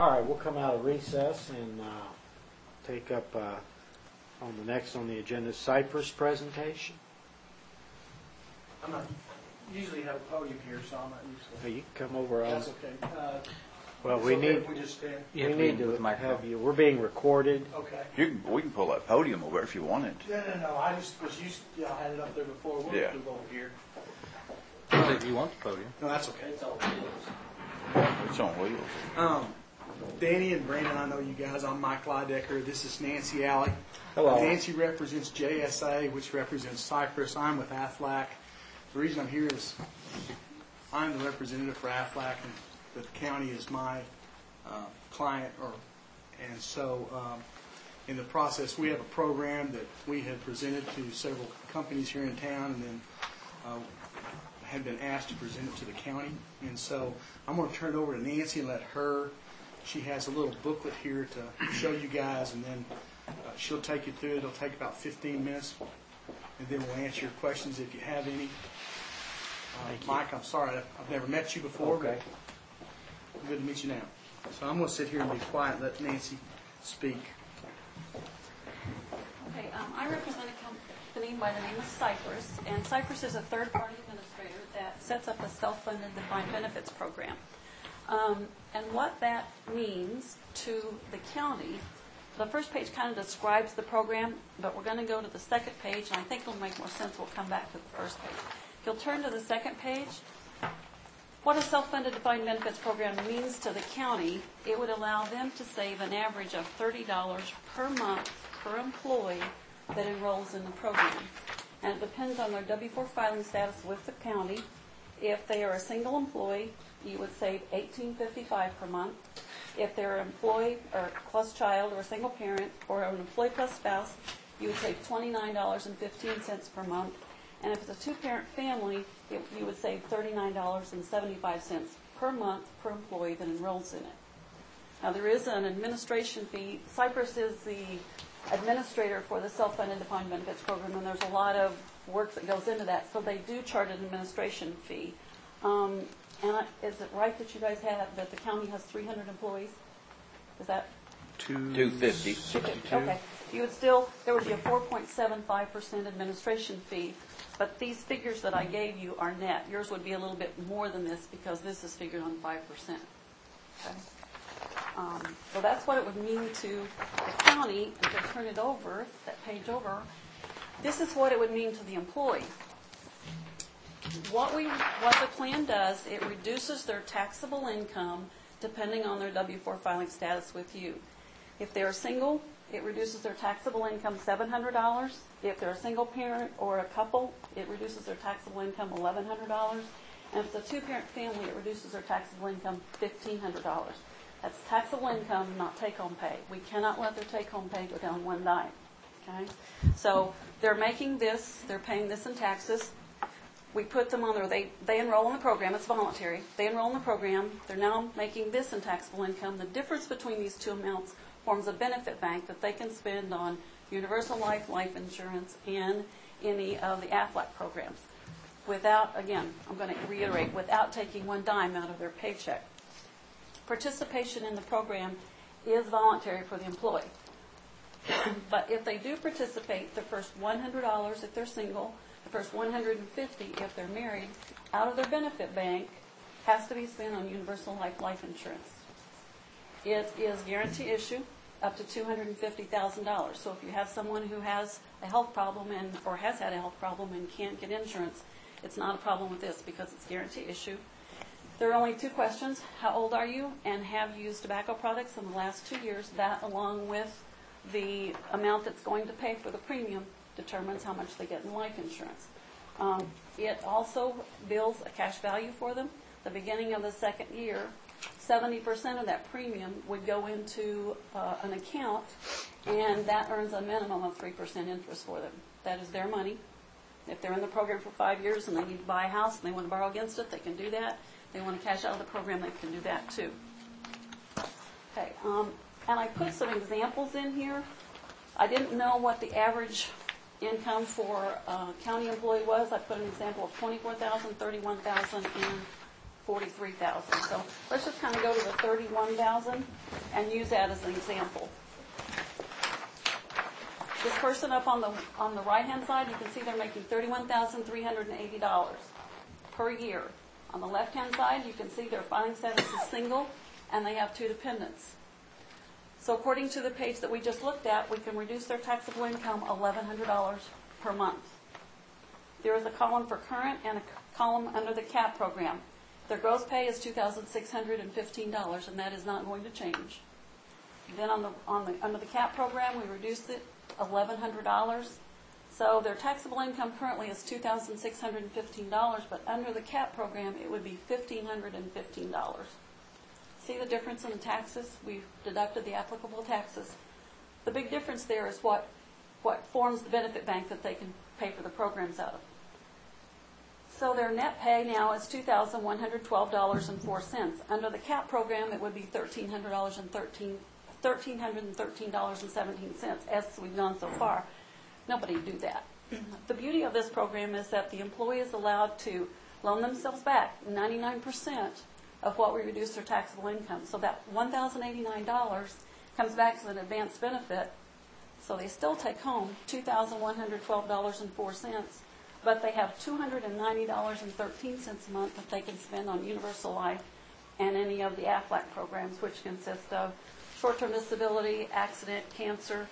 All right, we'll come out of recess and take up on the agenda, Cypress presentation. I'm not usually have a podium here, so I'm not used to it. Hey, you can come over. That's okay. Well, it's we okay need if we just stand. we need to have you. We're being recorded. Okay. We can pull that podium over if you wanted. No. I just was used. I had it up there before. We'll Yeah. move over here. If you want the podium. No, that's okay. It's on wheels. Danny and Brandon, I know you guys. I'm Mike Lydecker. This is Nancy Alley. Hello. Nancy represents JSA, which represents Cypress. I'm with AFLAC. The reason I'm here is I'm the representative for AFLAC, and the county is my client. And so in the process, we have a program that we have presented to several companies here in town, and then have been asked to present it to the county. And so I'm going to turn it over to Nancy and let her. She has a little booklet here to show you guys, and then she'll take you through it. It'll take about 15 minutes, and then we'll answer your questions if you have any. Mike, I'm sorry, I've never met you before, Okay. but good to meet you now. So I'm going to sit here and be quiet and let Nancy speak. Okay, I represent a company by the name of Cypress, and Cypress is a third-party administrator that sets up a self-funded defined benefits program. And what that means to the county, the first page kind of describes the program, but we're going to go to the second page, and I think it'll make more sense. We'll come back to the first page. If you'll turn to the second page, what a self-funded defined benefits program means to the county, it would allow them to save an average of $30 per month per employee that enrolls in the program. And it depends on their W-4 filing status with the county. If they are a single employee, you would save $18.55 per month. If they're an employee or plus child or a single parent or an employee plus spouse, you would save $29.15 per month. And if it's a two-parent family, you would save $39.75 per month per employee that enrolls in it. Now, there is an administration fee. Cypress is the administrator for the self-funded defined benefits program, and there's a lot of work that goes into that, so they do charge an administration fee. And is it right that you guys have, that the county has 300 employees? Is that? 250. 62. Okay. You would there would be a 4.75% administration fee, but these figures that I gave you are net. Yours would be a little bit more than this because this is figured on 5%. Okay. So that's what it would mean to the county. If you turn it over, that page over, this is what it would mean to the employee. What the plan does, it reduces their taxable income depending on their W-4 filing status with you. If they're single, it reduces their taxable income $700. If they're a single parent or a couple, it reduces their taxable income $1,100. And if it's a two-parent family, it reduces their taxable income $1,500. That's taxable income, not take-home pay. We cannot let their take-home pay go down one dime. Okay? So they're making this, they're paying this in taxes. We put them on there. They enroll in the program. It's voluntary. They enroll in the program. They're now making this in taxable income. The difference between these two amounts forms a benefit bank that they can spend on universal life, life insurance, and any of the AFLAC programs. Without, again, I'm going to reiterate, without taking one dime out of their paycheck. Participation in the program is voluntary for the employee. But if they do participate, the first $100 if they're single, the first $150 if they're married, out of their benefit bank has to be spent on universal life insurance. It is guarantee issue up to $250,000. So if you have someone who has a health problem or has had a health problem and can't get insurance, it's not a problem with this because it's guarantee issue. There are only two questions. How old are you and have you used tobacco products in the last 2 years? That, along with the amount that's going to pay for the premium, determines how much they get in life insurance. It also bills a cash value for them. The beginning of the second year, 70% of that premium would go into an account, and that earns a minimum of 3% interest for them. That is their money. If they're in the program for 5 years and they need to buy a house and they want to borrow against it, they can do that. If they want to cash out of the program, they can do that too. Okay, and I put some examples in here. I didn't know what the average income for a county employee was. I put an example of $24,000, $31,000, and $43,000. So let's just kind of go to the $31,000 and use that as an example. This person up on the right-hand side, you can see they're making $31,380 per year. On the left-hand side, you can see their filing status is single, and they have 2 dependents. So according to the page that we just looked at, we can reduce their taxable income $1,100 per month. There is a column for current and a column under the CAP program. Their gross pay is $2,615, and that is not going to change. Then under the CAP program, we reduced it $1,100. So their taxable income currently is $2,615, but under the CAP program, it would be $1,515. See the difference in the taxes? We've deducted the applicable taxes. The big difference there is what forms the benefit bank that they can pay for the programs out of. So their net pay now is $2,112.04. Under the CAP program, it would be $1,313.17 as we've gone so far. Nobody would do that. The beauty of this program is that the employee is allowed to loan themselves back 99% of what we reduce their taxable income. So that $1,089 comes back as an advanced benefit. So they still take home $2,112.04, but they have $290.13 a month that they can spend on Universal Life and any of the AFLAC programs, which consist of short-term disability, accident, cancer,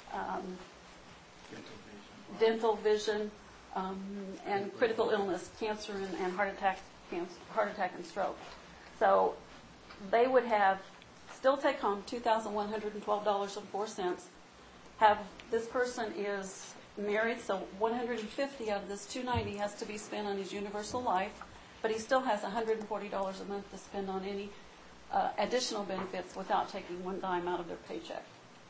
dental, vision, and critical illness, cancer and heart attack and stroke. So they would still take home $2,112.04. This person is married, so $150 out of this $290 has to be spent on his Universal Life, but he still has $140 a month to spend on any additional benefits without taking one dime out of their paycheck.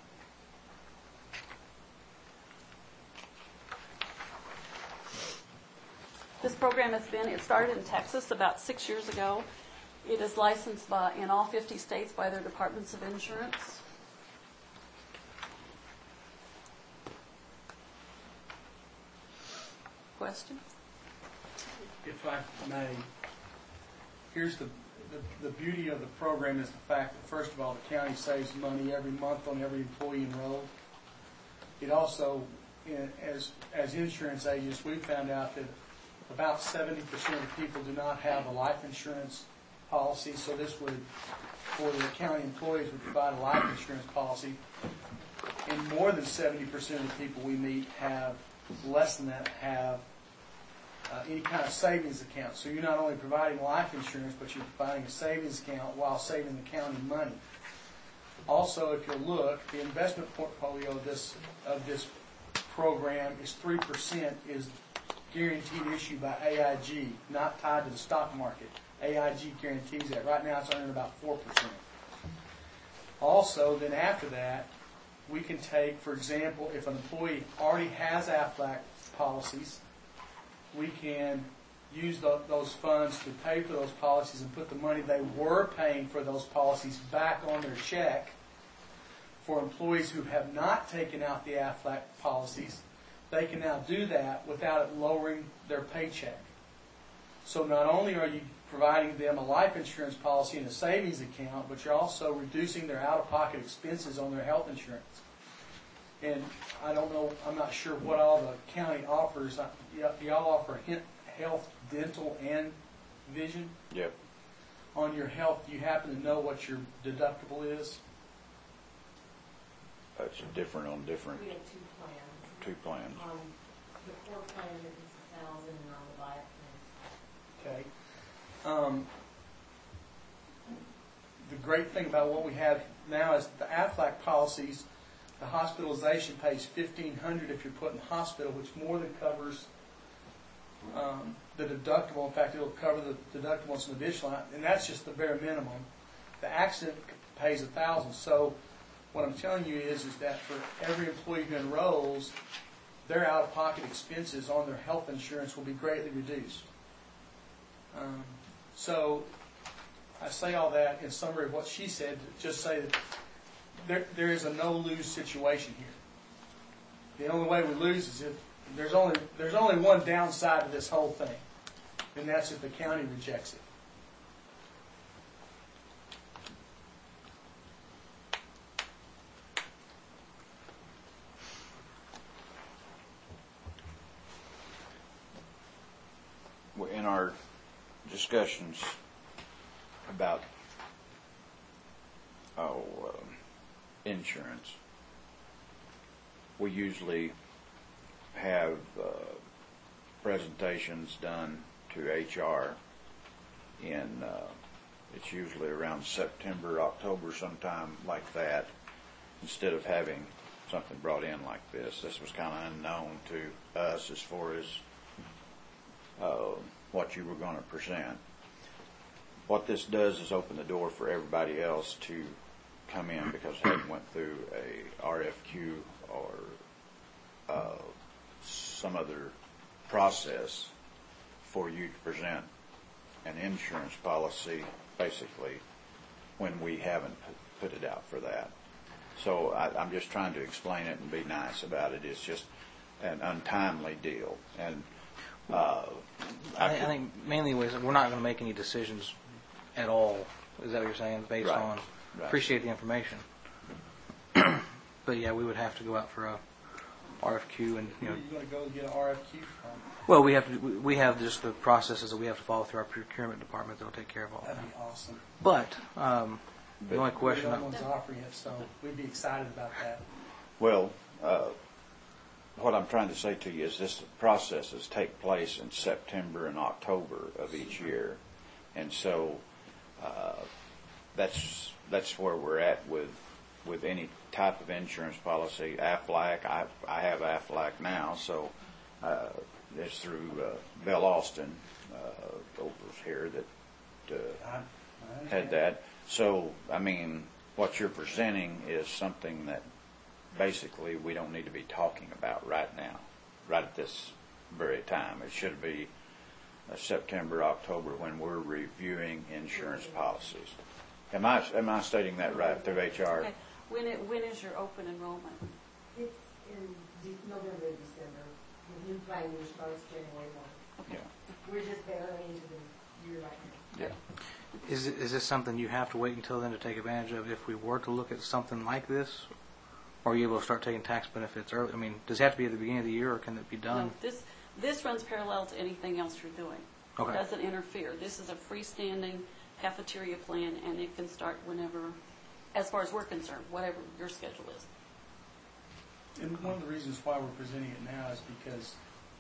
This program it started in Texas about 6 years ago. It is licensed in all 50 states by their departments of insurance. Question? If I may, here's the beauty of the program is the fact that, first of all, the county saves money every month on every employee enrolled. It also, as insurance agents, we found out that about 70% of people do not have a life insurance policy, so this would, for the county employees, would provide a life insurance policy. And more than 70% of the people we meet have, less than that, have any kind of savings account. So you're not only providing life insurance, but you're providing a savings account while saving the county money. Also, if you look, the investment portfolio of this program is 3%, is guaranteed issue by AIG, not tied to the stock market. AIG guarantees that. Right now it's earning about 4%. Also, then after that, we can take, for example, if an employee already has AFLAC policies, we can use those funds to pay for those policies and put the money they were paying for those policies back on their check. For employees who have not taken out the AFLAC policies, they can now do that without it lowering their paycheck. So not only are you providing them a life insurance policy and a savings account, but you're also reducing their out-of-pocket expenses on their health insurance. And I don't know, I'm not sure what all the county offers. Do y'all offer health, dental, and vision? Yep. On your health, do you happen to know what your deductible is? That's different on different. We have 2 plans. 2 plans. The core plan is 1,000, and on the buy-up plan. Okay. The great thing about what we have now is the AFLAC policies. The hospitalization pays $1,500 if you're put in hospital, which more than covers the deductible. In fact, it'll cover the deductible and some additional, and that's just the bare minimum. The accident pays $1,000. So what I'm telling you is that for every employee who enrolls, their out-of-pocket expenses on their health insurance will be greatly reduced. So I say all that in summary of what she said, to just say that there is a no-lose situation here. The only way we lose is if there's only one downside to this whole thing, and that's if the county rejects it. discussions about, insurance. We usually have presentations done to HR it's usually around September, October, sometime like that, instead of having something brought in like this. This was kind of unknown to us as far as what you were going to present. What this does is open the door for everybody else to come in because they went through a RFQ or some other process for you to present an insurance policy, basically, when we haven't put it out for that. So I'm just trying to explain it and be nice about it. It's just an untimely deal. And I think mainly we're not going to make any decisions at all. Is that what you're saying? Based Right. on Right. appreciate the information, but yeah, we would have to go out for a RFQ and Who are you going to go get an RFQ from? well, we have just the processes that we have to follow through our procurement department that'll take care of all that. That'd be awesome. But the only question, No one's offering it, so we'd be excited about that. Well, what I'm trying to say to you is this processes take place in September and October of each year. And so that's where we're at with any type of insurance policy. Aflac, I have Aflac now, so it's through Bell Austin over here that had that. So, I mean, what you're presenting is something that basically we don't need to be talking about right now, right at this very time. It should be September, October when we're reviewing insurance policies. Am I stating that right through HR? Okay. When is your open enrollment? It's in November, December. The new plan year starts January 1. Yeah. We're just barely into the year right now. Yeah. is this something you have to wait until then to take advantage of if we were to look at something like this? Or are you able to start taking tax benefits early? I mean, does it have to be at the beginning of the year, or can it be done? No, this runs parallel to anything else you're doing. Okay. It doesn't interfere. This is a freestanding cafeteria plan, and it can start whenever, as far as we're concerned, whatever your schedule is. And one of the reasons why we're presenting it now is because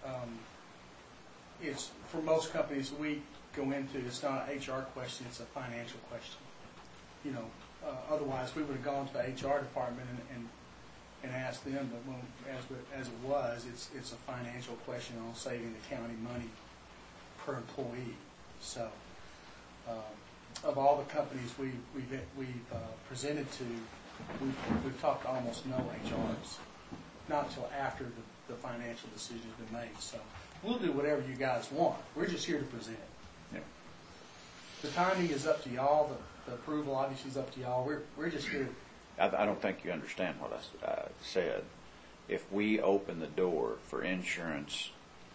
it's, for most companies we go into, it's not an HR question, it's a financial question. You know, otherwise we would have gone to the HR department and asked them, but when, as it was, it's a financial question on saving the county money per employee. So, of all the companies we've presented to, we've talked to almost no HRs, not until after the financial decision's been made. So, we'll do whatever you guys want. We're just here to present. Yeah. The timing is up to y'all. The approval obviously is up to y'all. We're just here. I don't think you understand what I said. If we open the door for insurance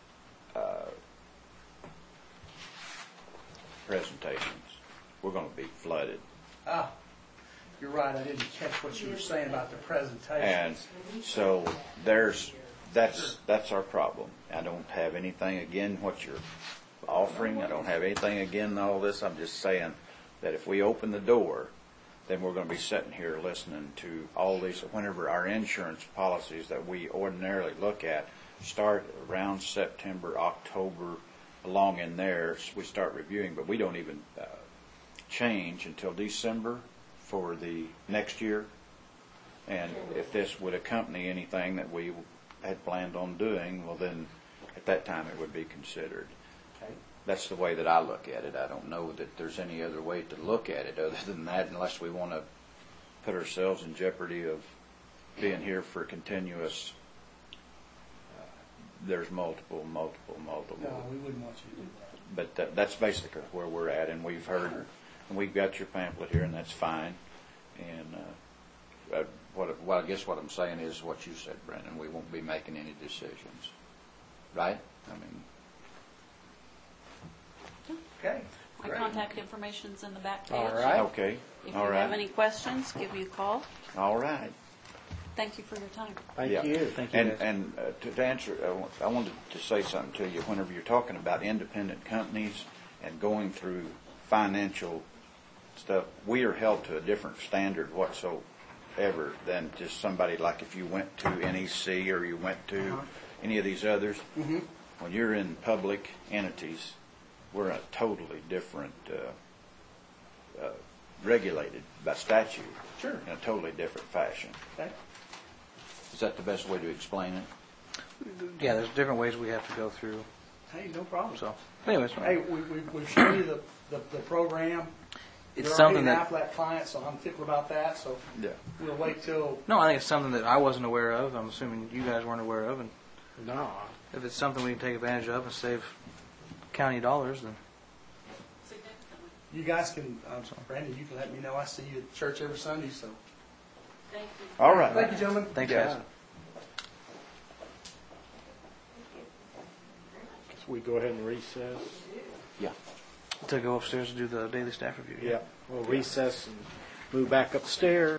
presentations, we're going to be flooded. Ah, you're right. I didn't catch what you were saying about the presentation. And so that's our problem. I don't have anything against what you're offering. I don't have anything against all this. I'm just saying that if we open the door, then we're going to be sitting here listening to all these. Whenever our insurance policies that we ordinarily look at start around September, October, along in there, we start reviewing, but we don't even change until December for the next year. And if this would accompany anything that we had planned on doing, well then at that time it would be considered. Okay. That's the way that I look at it. I don't know that there's any other way to look at it other than that, unless we want to put ourselves in jeopardy of being here for continuous. There's multiple. No, we wouldn't want you to do that. But that's basically where we're at, and we've heard, and we've got your pamphlet here, and that's fine. And I guess what I'm saying is what you said, Brendan. We won't be making any decisions, right? I mean. Okay. My Great. contact information's in the back page. All right. Okay. If All you right. have any questions, give me a call. All right. Thank you for your time. Thank Yeah. you. Thank you. guys. And to answer, I wanted to say something to you. Whenever you're talking about independent companies, and going through financial stuff, we are held to a different standard whatsoever than just somebody like if you went to NEC or you went to any of these others. Mhm. When you're in public entities, we're a totally different, regulated by statute. Sure. In a totally different fashion. Okay. Is that the best way to explain it? Yeah, there's different ways we have to go through. Hey, no problem. So, anyways, Hey, we've shown you the program. it's You're something already an that. Aflac client, so I'm particular about that, so Yeah. we'll wait till, No, I think it's something that I wasn't aware of. I'm assuming you guys weren't aware of, and No, if it's something we can take advantage of and save county dollars, then Significantly. you guys can, Brandon, you can let me know. I see you at church every Sunday, so. Thank you. All right. Thank you, gentlemen. thanks, yeah. guys. Guess we go ahead and recess. Yeah. To go upstairs to do the daily staff review. Yeah, we'll recess and move back upstairs.